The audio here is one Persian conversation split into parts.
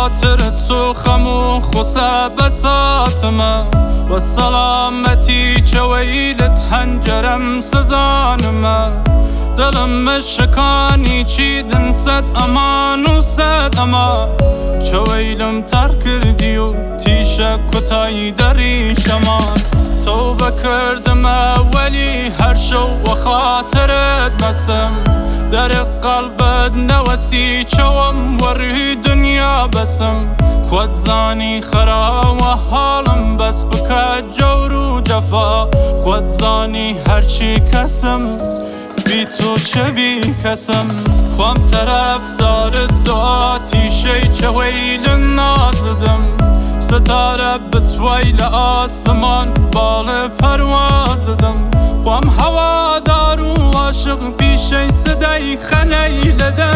خاطر تو خمو خسه بساتمه و سلامتی چه ویلت هنجرم سزانمه دلم شکانی چیدن صد امان و صد اما چه ویلم تر کردی و تیشه کتایی دری شمان توبه کردم اولی هر شو و خاطرت بسم در قلبت نوسی چوم وری دنیا بسم خود زانی خرا و حالم بس بکد جور و جفا خود زانی هرچی کسم بی تو چه بی کسم خوام طرف دار دعا تیشه چه ویل نازدم ستاره بتویل آسمان بال پروازدم خوام هوا دار و عاشق پیشه صدای خنیلده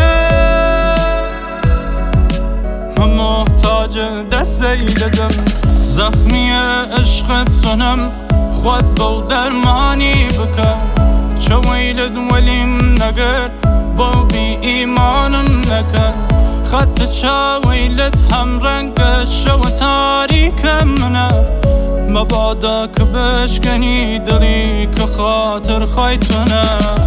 من محتاج دستیلدم زخمی عشقت سنم خود بو درمانی بکن چه ویلد ولیم نگر با بی ایمانم نکن خط چه ویلت هم رنگ شو تاریکم منه مبادا که بشکنی دلی که خاطر خایتونه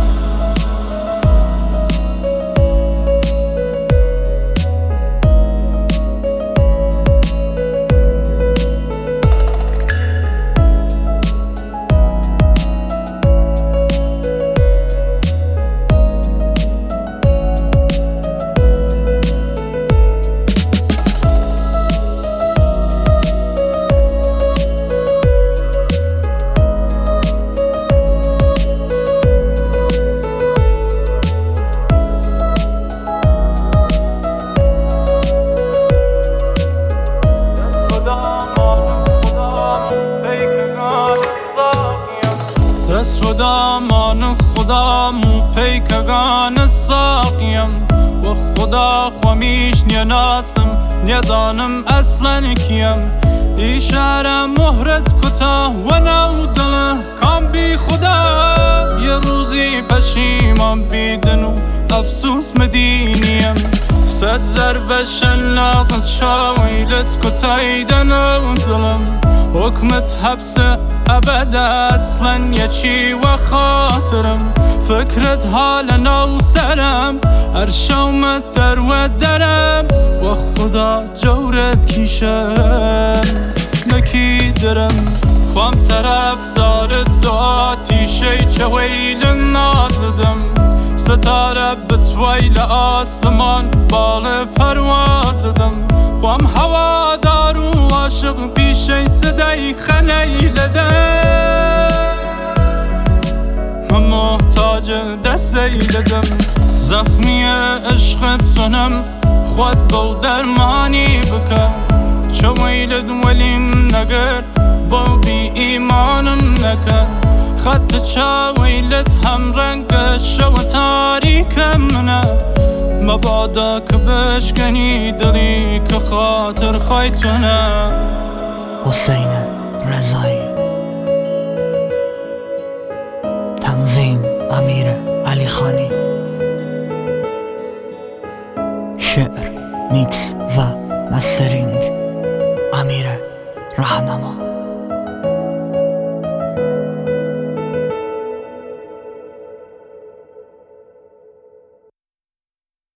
دست و دامان خدامو پیکگان ساقیم و خدا خوامیش نیاناسم نیازانم اصلا کیم ایشاره مهرت کتا و نو دل کام بی خدا یه روزی پشیمان بیدن و افسوس مدینیم صد ضربه شلاقت شاویلت کتایدن و دلم حکمت حبس ابد اصلا یه چی و خاطرم فکرت حال نو سرم هر شومت در و درم و خدا جورت کیشم نکی درم خوام طرف دار دعا تیشه چه ویل نازدم ستاره بتویل آسمان بال پروازدم خوام هوا دار و عاشق پیشه صدای خنیلده من محتاج دستیلدم زخمی عشقت سنم خود بو درمانی بکن چه ویلد ولیم نگر با بی ایمانم نکن خط چه ویلت هم رنگ شو تاریکم منه مبادا که بشکنی دلی که خاطر خایتونه حسین رضایی تنظیم امیر علی خانی شعر میکس و مسترینگ امیر رهنما